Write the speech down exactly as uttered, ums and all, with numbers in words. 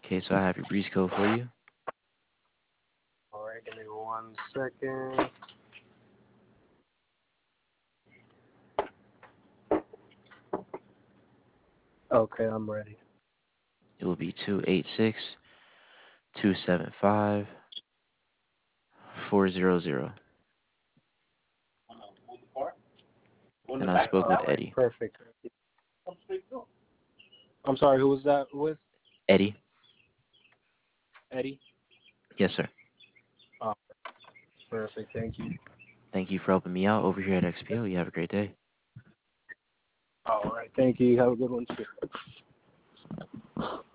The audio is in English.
Okay, so I have your breeze code for you. All right, give me one second. Okay, I'm ready. It will be two eight six, two seven five, four zero zero. And I spoke with All right, Eddie. perfect. I'm sorry, who was that with? Eddie? Eddie? Yes, sir. Oh, perfect, thank you. Thank you for helping me out over here at X P O. You have a great day. All right, thank you. Have a good one, too.